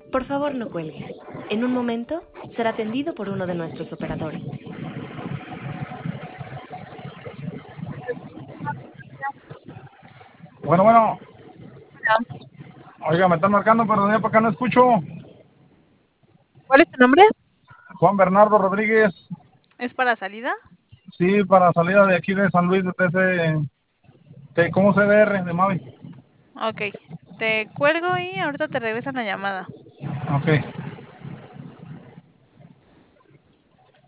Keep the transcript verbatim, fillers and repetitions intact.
Por favor, no cuelgue. En un momento será atendido por uno de nuestros operadores. Bueno, bueno. Hola. Oiga, me están marcando, pero de allá para acá no escucho. ¿Cuál es tu nombre? Juan Bernardo Rodríguez. ¿Es para salida? Sí, para salida de aquí de San Luis, de T C, de, ¿cómo C D R, de Mavi. Ok. Te cuelgo y ahorita te regresan la llamada. Ok.